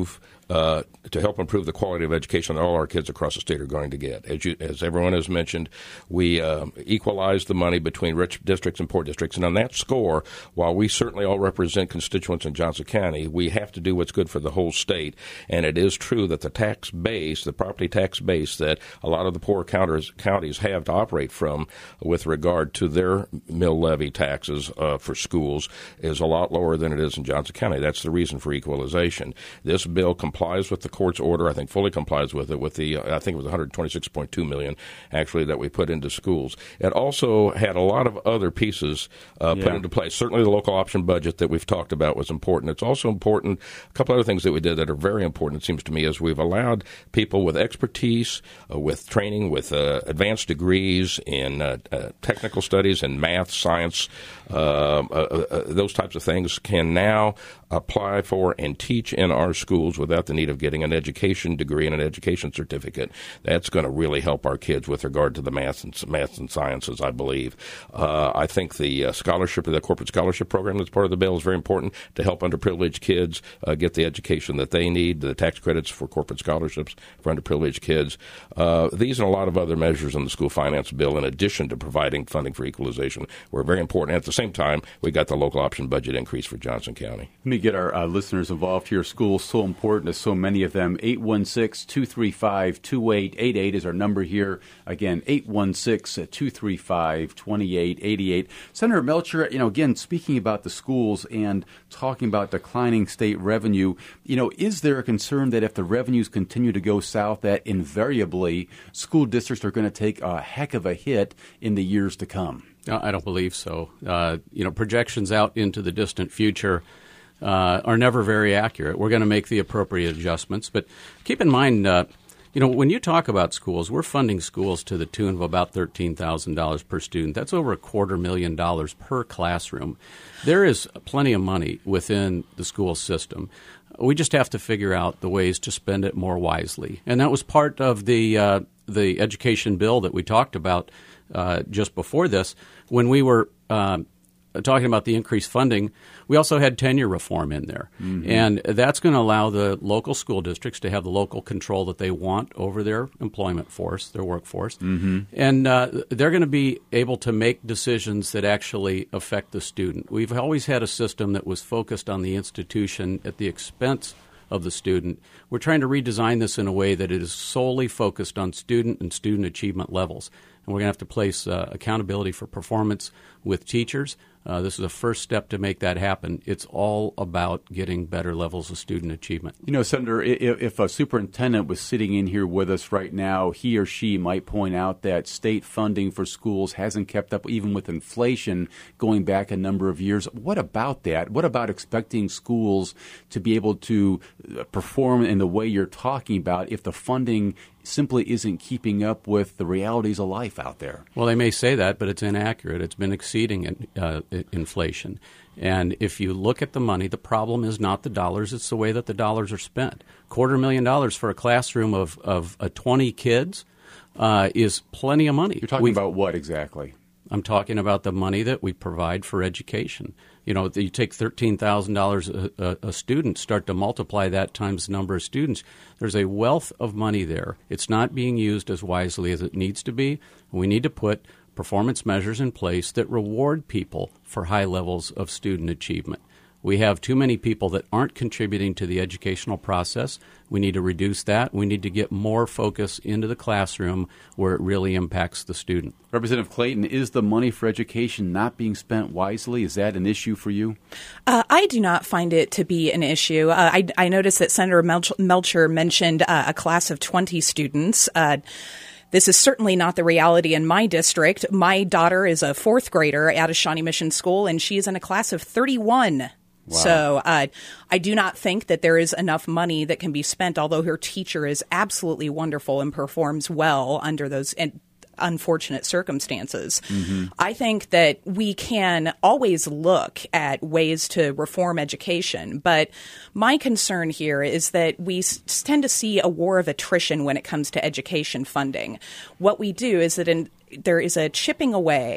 uh, to help improve the quality of education that all our kids across the state are going to get. As you, as everyone has mentioned, we uh, equalize the money between rich districts and poor districts. And on that score, while we certainly all represent constituents in Johnson County, we have to do what's good for the whole state. And it is true that the tax base, the property tax base that a lot of the poor counters, counties have to operate from with regard to their mill levy taxes uh, for schools is a lot lower than it is in Johnson County. That's the reason for equalization. This bill complies with the court's order, I think fully complies with it, with the, uh, I think it was one hundred twenty-six point two million dollars actually that we put into schools. It also had a lot of other pieces uh, yeah. put into place. Certainly the local option budget that we've talked about was important. It's also important, a couple other things that we did that are very important, it seems to me, is we've allowed people with expertise, uh, with training, with uh, advanced degrees in uh, uh, technical studies in math, science, uh, uh, uh, those types of things can now apply for and teach in our schools without the need of getting an education degree and an education certificate. That's going to really help our kids with regard to the math and math and sciences, I believe. Uh, I think the uh, scholarship, the corporate scholarship program that's part of the bill is very important to help underprivileged kids uh, get the education that they need, the tax credits for corporate scholarships for underprivileged kids. Uh, these and a lot of other measures in the school finance bill, in addition to providing funding for equalization, were very important. At the same time, we got the local option budget increase for Johnson County. Let me get our uh, listeners involved here. Schools so important to so many of them. eight one six, two three five, two eight eight eight is our number here. Again, eight one six, two three five, two eight eight eight. Senator Melcher, you know, again, speaking about the schools and talking about declining state revenue, you know, is there a concern that if the revenues continue to go south, that invariably school districts are going to take a heck of a hit in the years to come? No, I don't believe so. Uh, you know, projections out into the distant future uh, are never very accurate. We're going to make the appropriate adjustments. But keep in mind, uh, you know, when you talk about schools, we're funding schools to the tune of about thirteen thousand dollars per student. That's over a quarter million dollars per classroom. There is plenty of money within the school system. We just have to figure out the ways to spend it more wisely. And that was part of the uh, the education bill that we talked about uh, just before this. When we were uh, talking about the increased funding, we also had tenure reform in there. Mm-hmm. And that's going to allow the local school districts to have the local control that they want over their employment force, their workforce. Mm-hmm. And uh, they're going to be able to make decisions that actually affect the student. We've always had a system that was focused on the institution at the expense of the student. We're trying to redesign this in a way that it is solely focused on student and student achievement levels. And we're going to have to place uh, accountability for performance with teachers. Uh, this is a first step to make that happen. It's all about getting better levels of student achievement. You know, Senator, if, if a superintendent was sitting in here with us right now, he or she might point out that state funding for schools hasn't kept up even with inflation going back a number of years. What about that? What about expecting schools to be able to perform in the way you're talking about if the funding simply isn't keeping up with the realities of life out there? Well, they may say that, but it's inaccurate. It's been exceeding in, uh, inflation. And if you look at the money, the problem is not the dollars, it's the way that the dollars are spent. Quarter million dollars for a classroom of, of uh, twenty kids uh, is plenty of money. You're talking We've, about what exactly? I'm talking about the money that we provide for education. You know, you take thirteen thousand dollars a, a student, start to multiply that times the number of students. There's a wealth of money there. It's not being used as wisely as it needs to be. We need to put performance measures in place that reward people for high levels of student achievement. We have too many people that aren't contributing to the educational process. We need to reduce that. We need to get more focus into the classroom where it really impacts the student. Representative Clayton, is the money for education not being spent wisely? Is that an issue for you? Uh, I do not find it to be an issue. Uh, I, I noticed that Senator Melch- Melcher mentioned uh, a class of twenty students. Uh, This is certainly not the reality in my district. My daughter is a fourth grader at a Shawnee Mission School, and she is in a class of thirty-one. Wow. So uh, I do not think that there is enough money that can be spent, although her teacher is absolutely wonderful and performs well under those and unfortunate circumstances. Mm-hmm. I think that we can always look at ways to reform education, but my concern here is that we s- tend to see a war of attrition when it comes to education funding. What we do is that in, there is a chipping away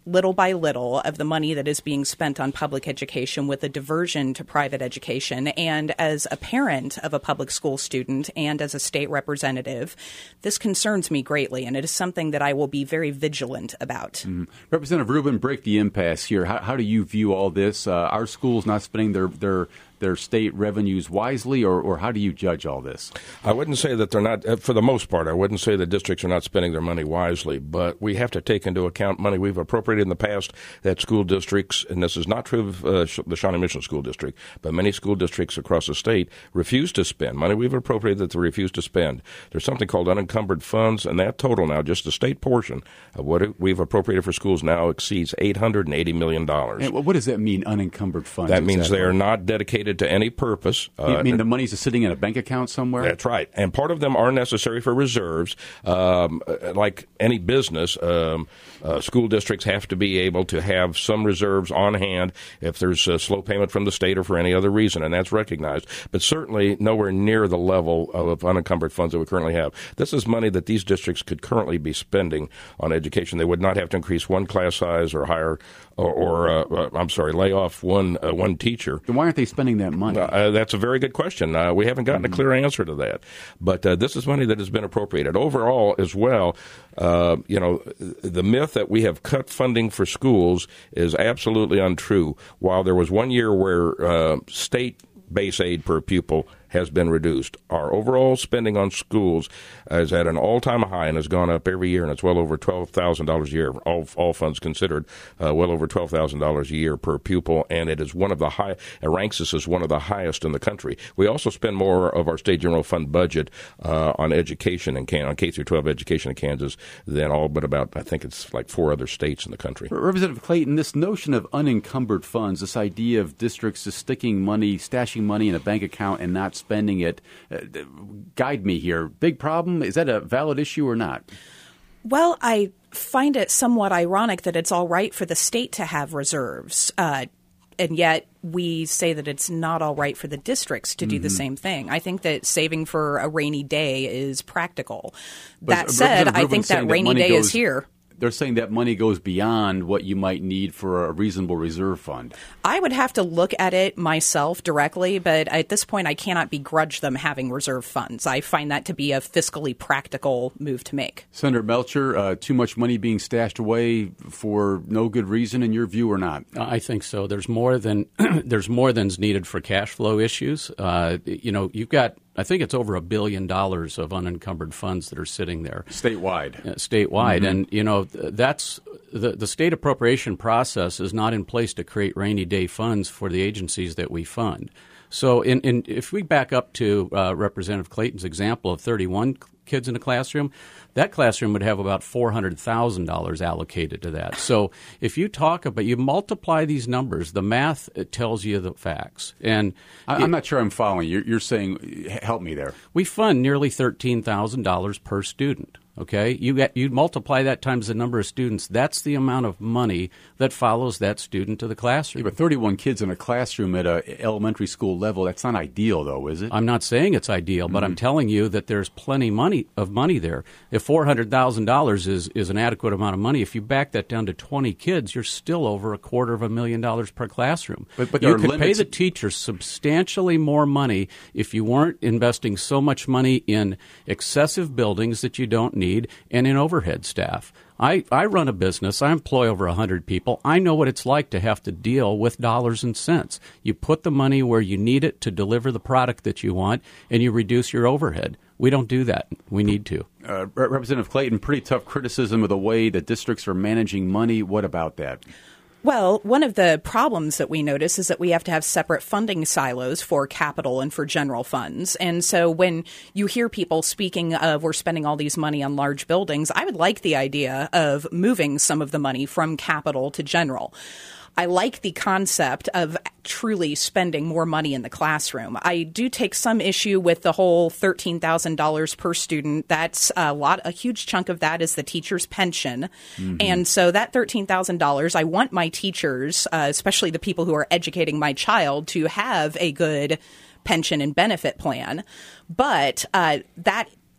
little by little of the money that is being spent on public education with a diversion to private education. And as a parent of a public school student and as a state representative, this concerns me greatly, and it is something that I will be very vigilant about. Mm-hmm. Representative Rubin, break the impasse here. How, how do you view all this? Uh, are schools not spending their their their state revenues wisely, or, or how do you judge all this? I wouldn't say that they're not, for the most part, I wouldn't say the districts are not spending their money wisely, but we have to take into account money we've appropriated in the past that school districts, and this is not true of uh, the Shawnee Mission School District, but many school districts across the state refuse to spend. Money we've appropriated that they refuse to spend. There's something called unencumbered funds, and that total now, just the state portion of what we've appropriated for schools now exceeds eight hundred eighty million dollars. And what does that mean, unencumbered funds? That means exactly? They are not dedicated to any purpose. You uh, mean the money's just sitting in a bank account somewhere? That's right. And part of them are necessary for reserves. Um, like any business, um, uh, school districts have to be able to have some reserves on hand if there's a slow payment from the state or for any other reason, and that's recognized. But certainly nowhere near the level of unencumbered funds that we currently have. This is money that these districts could currently be spending on education. They would not have to increase one class size or hire, or, or uh, I'm sorry, lay off one uh, one teacher. Then why aren't they spending that money? Uh, that's a very good question. Uh, we haven't gotten mm-hmm. a clear answer to that. But uh, this is money that has been appropriated. Overall, as well, uh, you know, the myth that we have cut funding for schools is absolutely untrue. While there was one year where uh, state base aid per pupil has been reduced, our overall spending on schools is at an all-time high and has gone up every year, and it's well over twelve thousand dollars a year, all, all funds considered, uh, well over twelve thousand dollars a year per pupil, and it is one of the high, it ranks us as one of the highest in the country. We also spend more of our state general fund budget uh, on education, in Can- on K through twelve education in Kansas than all but about, I think it's like four other states in the country. Representative Clayton, this notion of unencumbered funds, this idea of districts just sticking money, stashing money in a bank account and not spending it, uh, guide me here. Big problem? Is that a valid issue or not? Well, I find it somewhat ironic that it's all right for the state to have reserves, uh, and yet we say that it's not all right for the districts to do mm-hmm. the same thing. I think that saving for a rainy day is practical. But that said, I think that rainy day goes, is here. They're saying that money goes beyond what you might need for a reasonable reserve fund. I would have to look at it myself directly, but at this point I cannot begrudge them having reserve funds. I find that to be a fiscally practical move to make. Senator Melcher, uh, too much money being stashed away for no good reason in your view or not? I think so. There's more than there's more than's needed for cash flow issues. Uh, you know, you've got I think it's over a billion dollars of unencumbered funds that are sitting there. Statewide. Uh, statewide. Mm-hmm. And, you know, that's the, the state appropriation process is not in place to create rainy day funds for the agencies that we fund. So in, in, if we back up to uh, Representative Clayton's example of thirty-one kids in a classroom, that classroom would have about four hundred thousand dollars allocated to that. So if you talk about, you multiply these numbers, the math it tells you the facts. And I, it, I'm not sure I'm following. You're, you're saying, help me there. We fund nearly thirteen thousand dollars per student. Okay, you get you multiply that times the number of students. That's the amount of money that follows that student to the classroom. Yeah, but thirty-one kids in a classroom at a elementary school level, that's not ideal, though, is it? I'm not saying it's ideal, but mm-hmm. I'm telling you that there's plenty money of money there. If four hundred thousand dollars is is an adequate amount of money, if you back that down to twenty kids, you're still over a quarter of a million dollars per classroom. But, but you could limits. pay the teachers substantially more money if you weren't investing so much money in excessive buildings that you don't need. Need and in overhead staff. I, I run a business. I employ over one hundred people. I know what it's like to have to deal with dollars and cents. You put the money where you need it to deliver the product that you want, and you reduce your overhead. We don't do that. We need to. Uh, Representative Clayton, pretty tough criticism of the way that districts are managing money. What about that? Well, one of the problems that we notice is that we have to have separate funding silos for capital and for general funds. And so when you hear people speaking of we're spending all these money on large buildings, I would like the idea of moving some of the money from capital to general. I like the concept of truly spending more money in the classroom. I do take some issue with the whole thirteen thousand dollars per student. That's a lot, a huge chunk of that is the teacher's pension. Mm-hmm. And so that thirteen thousand dollars, I want my teachers, uh, especially the people who are educating my child, to have a good pension and benefit plan. But uh, that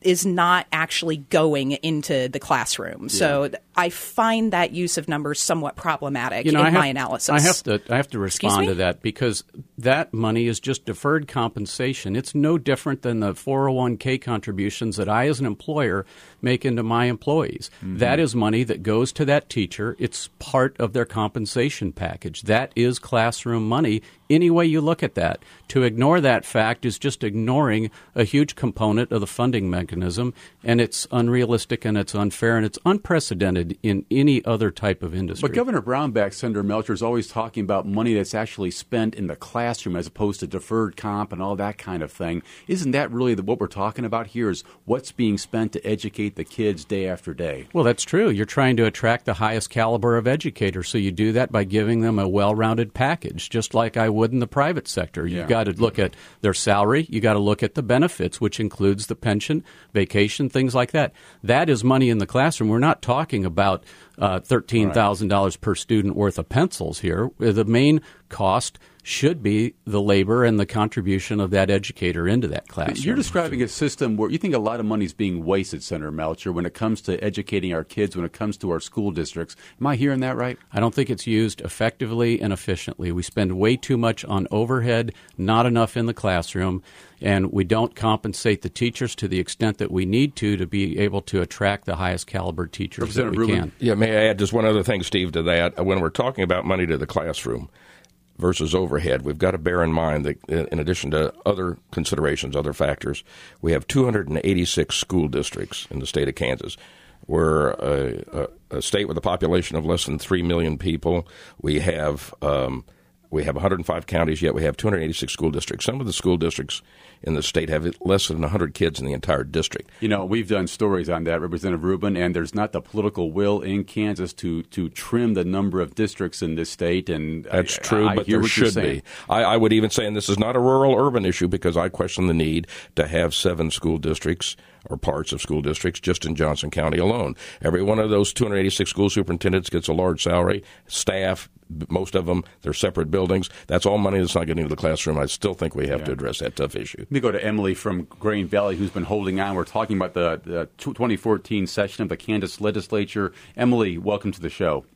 is not actually going into the classroom. So Yeah. I find that use of numbers somewhat problematic You know, in I have, my analysis. I have to I have to respond me? to that because that money is just deferred compensation. It's no different than the four oh one k contributions that I as an employer make into my employees. Mm-hmm. That is money that goes to that teacher. It's part of their compensation package. That is classroom money any way you look at that. To ignore that fact is just ignoring a huge component of the funding mechanism, and it's unrealistic and it's unfair and it's unprecedented in any other type of industry. But Governor Brownback, Senator Melcher, is always talking about money that's actually spent in the classroom as opposed to deferred comp and all that kind of thing. Isn't that really the, what we're talking about here is what's being spent to educate the kids day after day? Well, that's true. You're trying to attract the highest caliber of educators, so you do that by giving them a well-rounded package, just like I would in the private sector. You've Yeah. got to look at their salary. You got to look at the benefits, which includes the pension, vacation, things like that. That is money in the classroom. We're not talking about uh, thirteen thousand dollars per student worth of pencils here. The main cost should be the labor and the contribution of that educator into that classroom. You're describing a system where you think a lot of money is being wasted, Senator Melcher, when it comes to educating our kids, when it comes to our school districts. Am I hearing that right? I don't think it's used effectively and efficiently. We spend way too much on overhead, not enough in the classroom, and we don't compensate the teachers to the extent that we need to to be able to attract the highest caliber teachers that we Rubin. can. Yeah, may I add just one other thing, Steve, to that? When we're talking about money to the classroom versus overhead, we've got to bear in mind that in addition to other considerations, other factors, we have two hundred eighty-six school districts in the state of Kansas. We're a, a, a state with a population of less than three million people. We have um, we have one hundred five counties, yet we have two hundred eighty-six school districts. Some of the school districts in the state have less than one hundred kids in the entire district. You know, we've done stories on that, Representative Rubin, and there's not the political will in Kansas to, to trim the number of districts in this state. And That's I, true, I but hear there what you're should saying. be. I, I would even say, and this is not a rural-urban issue, because I question the need to have seven school districts or parts of school districts just in Johnson County alone. Every one of those two hundred eighty-six school superintendents gets a large salary, staff, most of them, they're separate buildings. That's all money that's not getting into the classroom. I still think we have Yeah. to address that tough issue. Let me go to Emily from Grain Valley, who's been holding on. We're talking about the, the twenty fourteen session of the Kansas legislature. Emily, welcome to the show.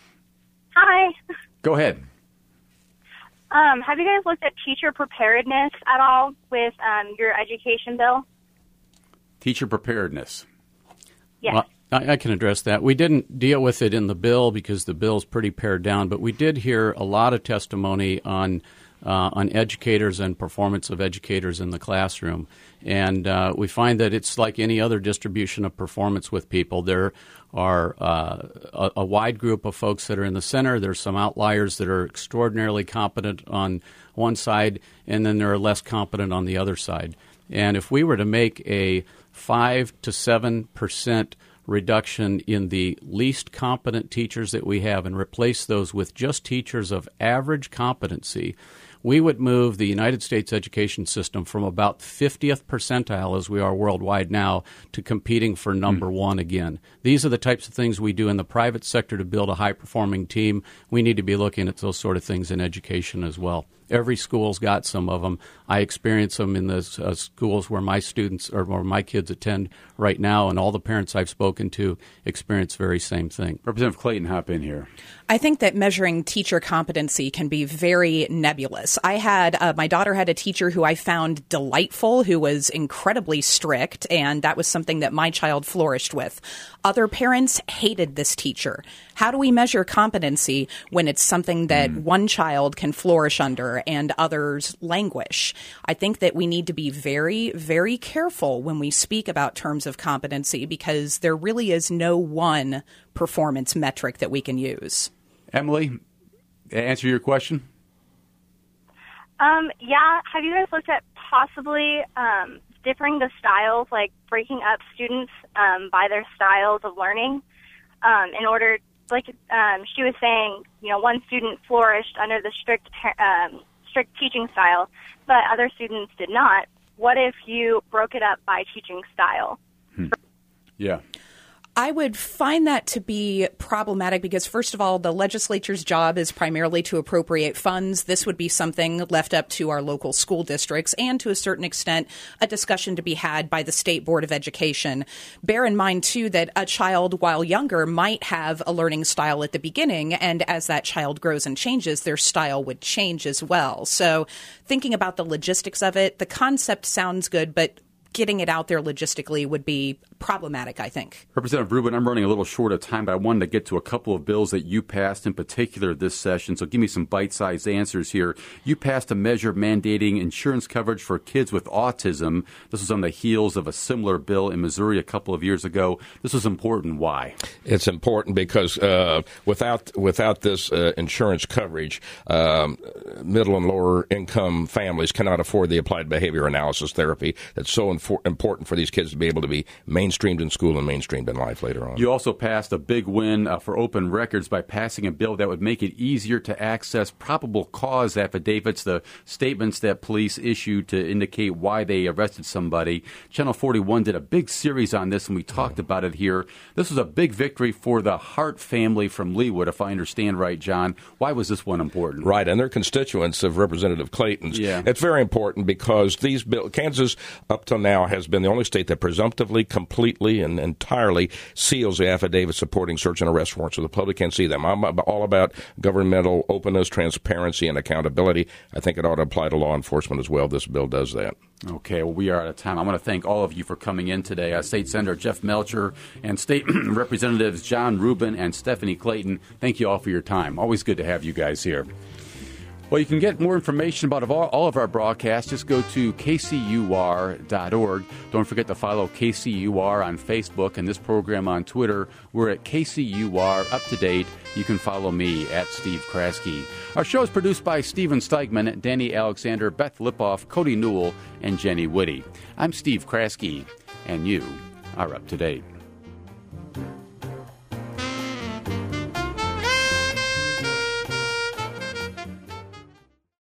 Hi. Go ahead. Um, have you guys looked at teacher preparedness at all with um, your education bill? Teacher preparedness. Yes. Well, I, I can address that. We didn't deal with it in the bill because the bill's pretty pared down, but we did hear a lot of testimony on uh, on educators and performance of educators in the classroom. And uh, we find that it's like any other distribution of performance with people. There are uh, a, a wide group of folks that are in the center. There's some outliers that are extraordinarily competent on one side, and then there are less competent on the other side. And if we were to make a five to seven percent reduction in the least competent teachers that we have and replace those with just teachers of average competency, we would move the United States education system from about fiftieth percentile, as we are worldwide now, to competing for number mm. one again. These are the types of things we do in the private sector to build a high-performing team. We need to be looking at those sort of things in education as well. Every school's got some of them. I experience them in the uh, schools where my students or where my kids attend right now, and all the parents I've spoken to experience the very same thing. Representative Clayton, hop in here. I think that measuring teacher competency can be very nebulous. I had uh, my daughter had a teacher who I found delightful, who was incredibly strict, and that was something that my child flourished with. Other parents hated this teacher. How do we measure competency when it's something that mm. one child can flourish under and others languish? I think that we need to be very, very careful when we speak about terms of competency, because there really is no one performance metric that we can use. Emily, answer your question. Um, yeah. Have you guys looked at possibly um, differing the styles, like breaking up students um, by their styles of learning um, in order, like um, she was saying, you know, one student flourished under the strict um, strict teaching style, but other students did not. What if you broke it up by teaching style? Hmm. Yeah. I would find that to be problematic because, first of all, the legislature's job is primarily to appropriate funds. This would be something left up to our local school districts and, to a certain extent, a discussion to be had by the State Board of Education. Bear in mind, too, that a child, while younger, might have a learning style at the beginning, and as that child grows and changes, their style would change as well. So thinking about the logistics of it, the concept sounds good, but getting it out there logistically would be problematic, I think. Representative Rubin, I'm running a little short of time, but I wanted to get to a couple of bills that you passed in particular this session, so give me some bite-sized answers here. You passed a measure mandating insurance coverage for kids with autism. This was on the heels of a similar bill in Missouri a couple of years ago. This was important. Why? It's important because uh, without without this uh, insurance coverage, um, middle and lower income families cannot afford the applied behavior analysis therapy that's so infor- important for these kids to be able to be mainstreamed in school and mainstreamed in life later on. You also passed a big win uh, for open records by passing a bill that would make it easier to access probable cause affidavits, the statements that police issue to indicate why they arrested somebody. Channel forty-one did a big series on this, and we talked about it here. This was a big victory for the Hart family from Leawood, if I understand right, John. Why was this one important? Right, and they're constituents of Representative Clayton's. Yeah. It's very important because these bill, Kansas, up till now, has been the only state that presumptively, completely, and entirely seals the affidavit supporting search and arrest warrants, so the public can't see them. I'm all about governmental openness, transparency, and accountability. I think it ought to apply to law enforcement as well. This bill does that. Okay, well, we are out of time. I want to thank all of you for coming in today. Uh, State Senator Jeff Melcher and State Representatives John Rubin and Stephanie Clayton, thank you all for your time. Always good to have you guys here. Well, you can get more information about all of our broadcasts. Just go to K C U R dot org. Don't forget to follow K C U R on Facebook and this program on Twitter. We're at K C U R Up to Date. You can follow me at Steve Kraske. Our show is produced by Steven Steigman, Danny Alexander, Beth Lipoff, Cody Newell, and Jenny Whitty. I'm Steve Kraske, and you are up to date.